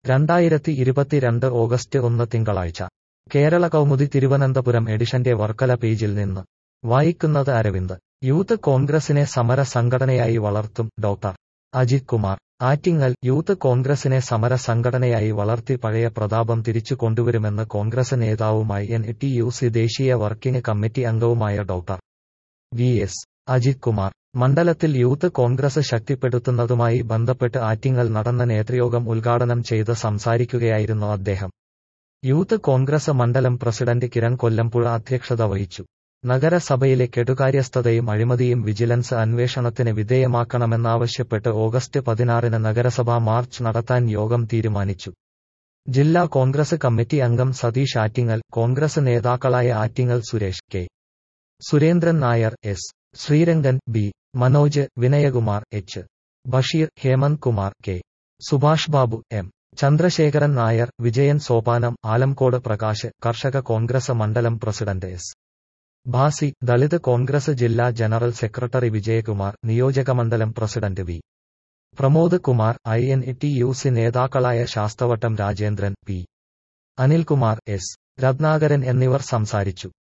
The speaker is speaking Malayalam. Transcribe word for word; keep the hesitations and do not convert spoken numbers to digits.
രണ്ടായിരത്തി ഇരുപത്തിരണ്ട് ഓഗസ്റ്റ് ഒന്ന് തിങ്കളാഴ്ച കേരള കൗമുദി തിരുവനന്തപുരം എഡിഷന്റെ വർക്കല പേജിൽ നിന്ന് വായിക്കുന്നത് അരവിന്ദ്. യൂത്ത് കോൺഗ്രസിനെ സമര സംഘടനയായി വളർത്തും ഡോക്ടർ അജിത് കുമാർ. ആറ്റിങ്ങൽ യൂത്ത് കോൺഗ്രസിനെ സമര സംഘടനയായി വളർത്തി പഴയ പ്രതാപം തിരിച്ചു കൊണ്ടുവരുമെന്ന് കോൺഗ്രസ് നേതാവുമായി എൻ ടി യു സി ദേശീയ വർക്കിംഗ് കമ്മിറ്റി അംഗവുമായ doctor V S Ajith Kumar. മണ്ഡലത്തിൽ യൂത്ത് കോൺഗ്രസ് ശക്തിപ്പെടുത്തുന്നതുമായി ബന്ധപ്പെട്ട് ആറ്റിങ്ങൽ നടന്ന നേതൃയോഗം ഉദ്ഘാടനം ചെയ്ത് സംസാരിക്കുകയായിരുന്നു അദ്ദേഹം. യൂത്ത് കോൺഗ്രസ് മണ്ഡലം പ്രസിഡന്റ് കിരൺ കൊല്ലംപുഴ അധ്യക്ഷത വഹിച്ചു. നഗരസഭയിലെ കെടുകാര്യസ്ഥതയും അഴിമതിയും വിജിലൻസ് അന്വേഷണത്തിന് വിധേയമാക്കണമെന്നാവശ്യപ്പെട്ട് ഓഗസ്റ്റ് പതിനാറിന് നഗരസഭാ മാർച്ച് നടത്താൻ യോഗം തീരുമാനിച്ചു. ജില്ലാ കോൺഗ്രസ് കമ്മിറ്റി അംഗം സതീഷ് ആറ്റിങ്ങൽ, കോൺഗ്രസ് നേതാക്കളായ Attingal Suresh, K Surendran Nair, S Sreerangan, B Manoj, Vinayakumar, H Basheer, Hemanth Kumar, K Subhash Babu, M Chandrasekharan Nair, Vijayan Sopanam, Alamcode Prakash, കർഷക കോൺഗ്രസ് മണ്ഡലം president S Bhasi, Dalit Congress ജില്ലാ ജനറൽ സെക്രട്ടറി വിജയകുമാർ, നിയോജകമണ്ഡലം president V Pramod Kumar, I N T U C നേതാക്കളായ ശാസ്തവട്ടം രാജേന്ദ്രൻ, പി അനിൽകുമാർ, എസ് രത്നാകരൻ എന്നിവർ സംസാരിച്ചു.